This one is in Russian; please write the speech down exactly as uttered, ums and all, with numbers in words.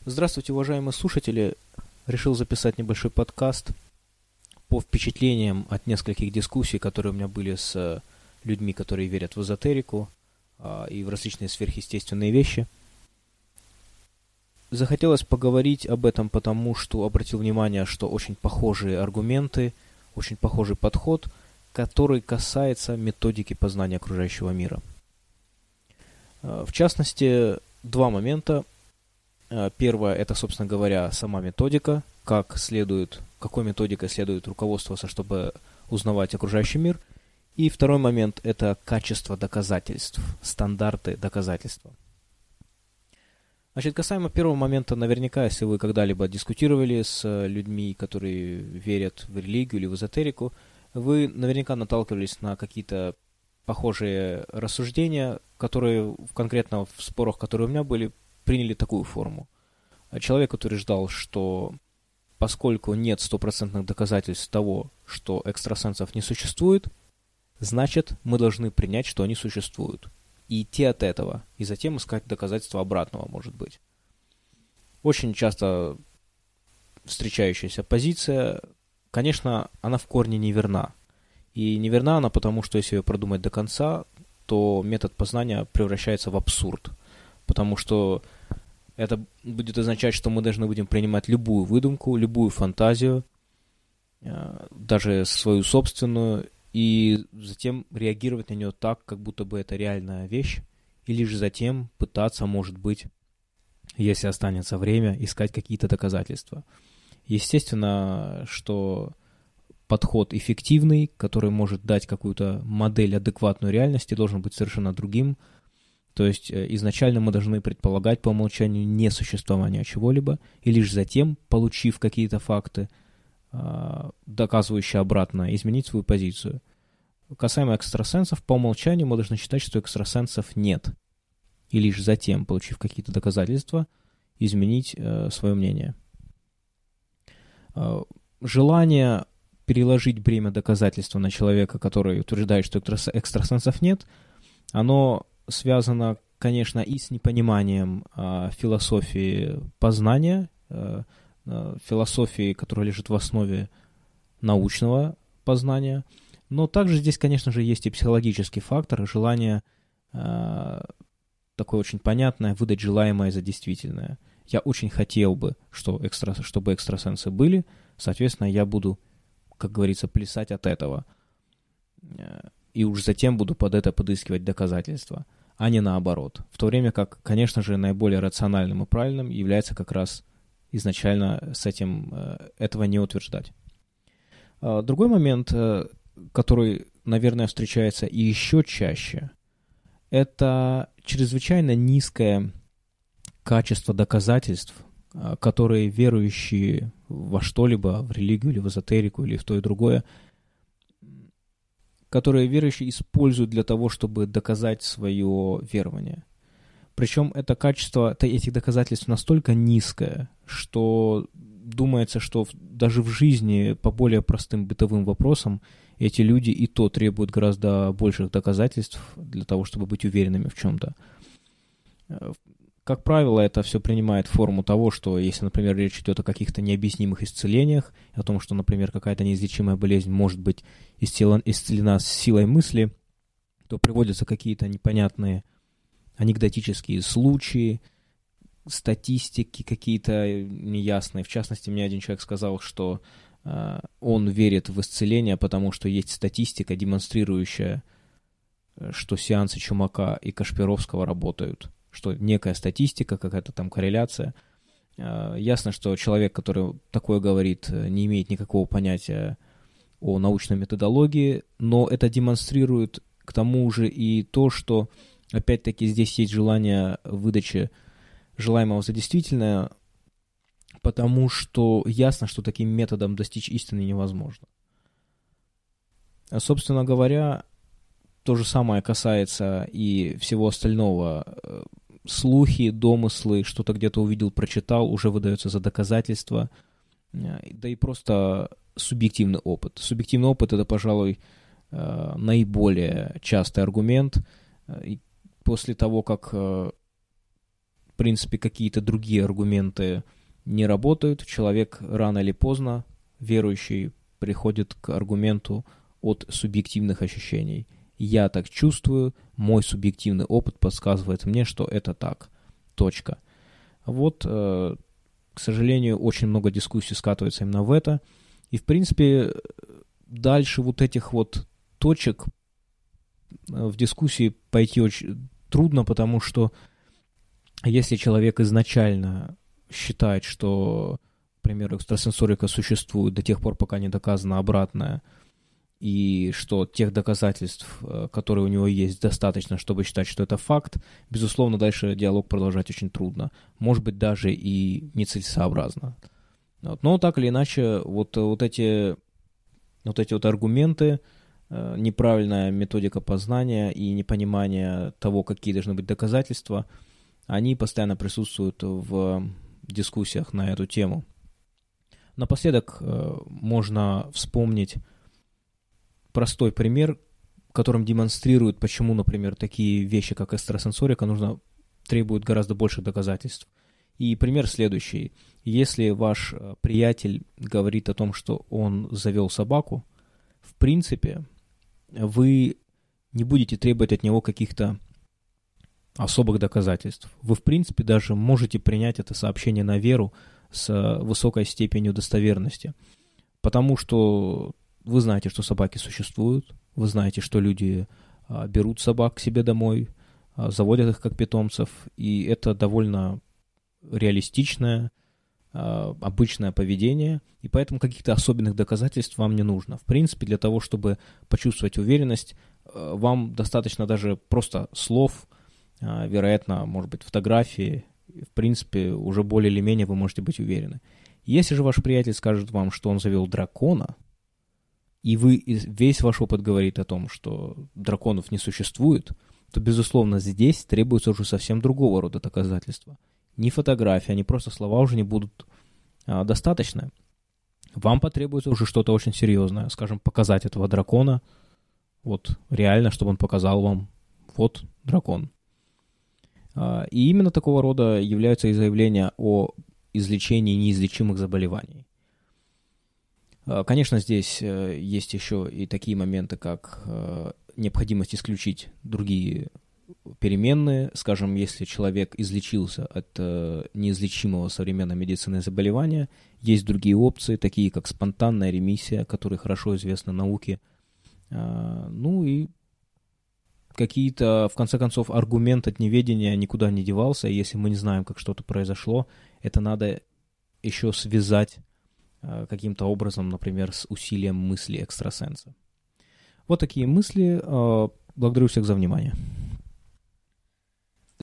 Здравствуйте, уважаемые слушатели. Решил записать небольшой подкаст по впечатлениям от нескольких дискуссий, которые у меня были с людьми, которые верят в эзотерику а, и в различные сверхъестественные вещи. Захотелось поговорить об этом, потому что обратил внимание, что очень похожие аргументы, очень похожий подход, который касается методики познания окружающего мира. В частности, два момента. Первое, это, собственно говоря, сама методика, как следует, какой методикой следует руководствоваться, чтобы узнавать окружающий мир. И второй момент, это качество доказательств, стандарты доказательства. Значит, касаемо первого момента, наверняка, если вы когда-либо дискутировали с людьми, которые верят в религию или в эзотерику, вы наверняка наталкивались на какие-то похожие рассуждения, которые конкретно в спорах, которые у меня были, приняли такую форму. Человек утверждал, что поскольку нет стопроцентных доказательств того, что экстрасенсов не существует, значит, мы должны принять, что они существуют. И идти от этого, и затем искать доказательства обратного, может быть. Очень часто встречающаяся позиция, конечно, она в корне неверна. И неверна она потому, что если ее продумать до конца, то метод познания превращается в абсурд. Потому что это будет означать, что мы должны будем принимать любую выдумку, любую фантазию, даже свою собственную, и затем реагировать на нее так, как будто бы это реальная вещь, и лишь затем пытаться, может быть, если останется время, искать какие-то доказательства. Естественно, что подход эффективный, который может дать какую-то модель адекватной реальности, должен быть совершенно другим. То есть изначально мы должны предполагать по умолчанию несуществование чего-либо, и лишь затем, получив какие-то факты, доказывающие обратно, изменить свою позицию. Касаемо экстрасенсов, по умолчанию мы должны считать, что экстрасенсов нет. И лишь затем, получив какие-то доказательства, изменить э, свое мнение. Э, желание переложить бремя доказательства на человека, который утверждает, что экстрасенсов нет, оно связано, конечно, и с непониманием э, философии познания, э, э, философии, которая лежит в основе научного познания. Но также здесь, конечно же, есть и психологический фактор, желание э, такое очень понятное, выдать желаемое за действительное. Я очень хотел бы, что экстра, чтобы экстрасенсы были, соответственно, я буду, как говорится, плясать от этого. И уж затем буду под это подыскивать доказательства, а не наоборот. В то время как, конечно же, наиболее рациональным и правильным является как раз изначально с этим этого не утверждать. Другой момент, который, наверное, встречается и еще чаще, это чрезвычайно низкое качество доказательств, которые верующие во что-либо, в религию или в эзотерику, или в то и другое, которые верующие используют для того, чтобы доказать свое верование. Причем это качество этих доказательств настолько низкое, что думается, что даже в жизни по более простым бытовым вопросам эти люди и то требуют гораздо больших доказательств для того, чтобы быть уверенными в чем-то. Как правило, это все принимает форму того, что если, например, речь идет о каких-то необъяснимых исцелениях, о том, что, например, какая-то неизлечимая болезнь может быть исцелена, исцелена силой мысли, то приводятся какие-то непонятные анекдотические случаи, статистики какие-то неясные. В частности, мне один человек сказал, что э, он верит в исцеление, потому что есть статистика, демонстрирующая, что сеансы Чумака и Кашпировского работают, что некая статистика, какая-то там корреляция. Э, ясно, что человек, который такое говорит, не имеет никакого понятия о научной методологии, но это демонстрирует к тому же и то, что, опять-таки, здесь есть желание выдачи желаемого за действительное, потому что ясно, что таким методом достичь истины невозможно. А, собственно говоря, то же самое касается и всего остального. Слухи, домыслы, что-то где-то увидел, прочитал, уже выдается за доказательство, да и просто субъективный опыт. Субъективный опыт — это, пожалуй, наиболее частый аргумент. И после того, как принципе, какие-то другие аргументы не работают, человек рано или поздно, верующий, приходит к аргументу от субъективных ощущений. Я так чувствую, мой субъективный опыт подсказывает мне, что это так. Точка. Вот, э, к сожалению, очень много дискуссий скатывается именно в это. И, в принципе, дальше вот этих вот точек в дискуссии пойти очень трудно, потому что если человек изначально считает, что, к примеру, экстрасенсорика существует до тех пор, пока не доказано обратное, и что тех доказательств, которые у него есть, достаточно, чтобы считать, что это факт, безусловно, дальше диалог продолжать очень трудно. Может быть, даже и нецелесообразно. Вот. Но так или иначе, вот, вот, эти, вот эти вот аргументы, неправильная методика познания и непонимание того, какие должны быть доказательства, они постоянно присутствуют в дискуссиях на эту тему. Напоследок можно вспомнить простой пример, которым демонстрирует, почему, например, такие вещи, как экстрасенсорика, нужно, требуют гораздо больше доказательств. И пример следующий. Если ваш приятель говорит о том, что он завел собаку, в принципе, вы не будете требовать от него каких-то особых доказательств. Вы, в принципе, даже можете принять это сообщение на веру с высокой степенью достоверности, потому что вы знаете, что собаки существуют, вы знаете, что люди а, берут собак к себе домой, а, заводят их как питомцев, и это довольно реалистичное, а, обычное поведение, и поэтому каких-то особенных доказательств вам не нужно. В принципе, для того, чтобы почувствовать уверенность, а, вам достаточно даже просто слов, а, вероятно, может быть, фотографии, в принципе, уже более или менее вы можете быть уверены. Если же ваш приятель скажет вам, что он завел дракона, и вы, весь ваш опыт говорит о том, что драконов не существует, то, безусловно, здесь требуется уже совсем другого рода доказательства. Ни фотография, ни просто слова уже не будут а, достаточны. Вам потребуется уже что-то очень серьезное, скажем, показать этого дракона, вот реально, чтобы он показал вам, вот дракон. А, и именно такого рода являются и заявления о излечении неизлечимых заболеваний. Конечно, здесь есть еще и такие моменты, как необходимость исключить другие переменные. Скажем, если человек излечился от неизлечимого современной медицины заболевания, есть другие опции, такие как спонтанная ремиссия, которые хорошо известны науке. Ну и какие-то, в конце концов, аргумент от неведения никуда не девался. Если мы не знаем, как что-то произошло, это надо еще связать каким-то образом, например, с усилием мысли экстрасенса. Вот такие мысли. Благодарю всех за внимание.